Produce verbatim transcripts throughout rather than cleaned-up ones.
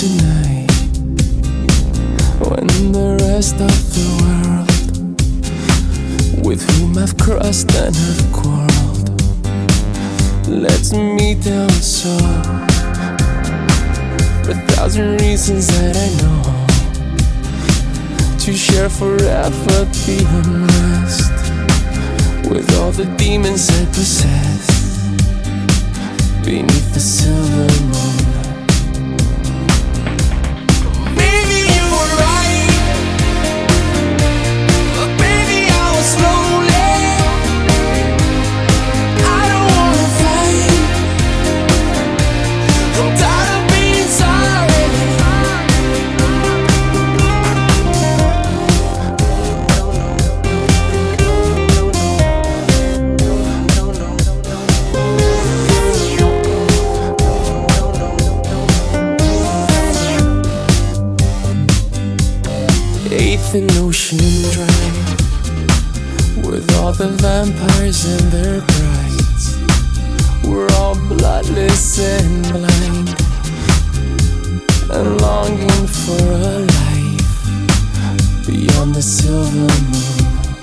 tonight, when the rest of the world, with whom I've crossed and have quarreled, lets me down so. A thousand reasons that I know to share forever the unrest with all the demons I possess beneath the silver moon. Eighth and ocean dry, with all the vampires and their brides. We're all bloodless and blind, and longing for a life beyond the silver moon.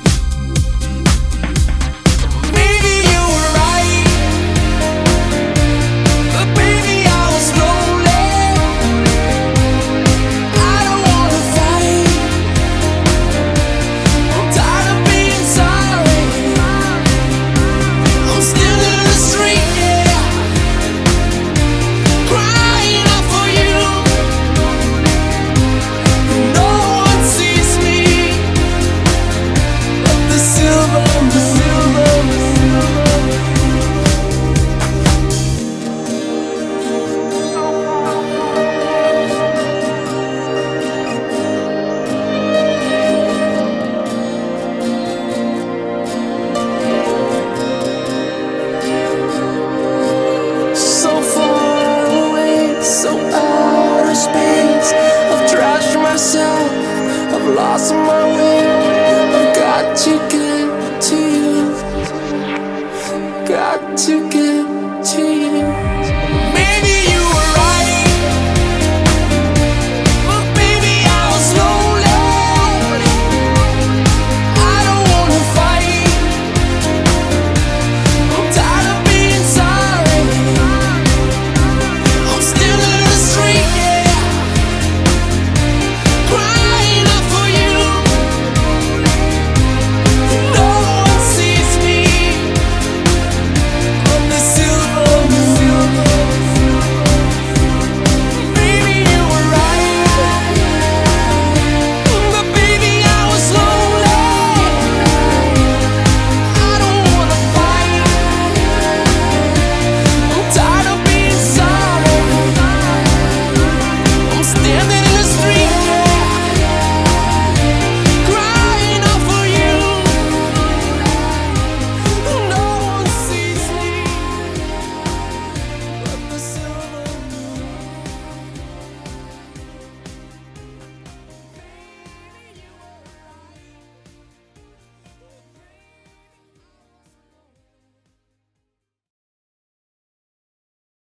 I've lost my way, I've got to get to you, got to get to you.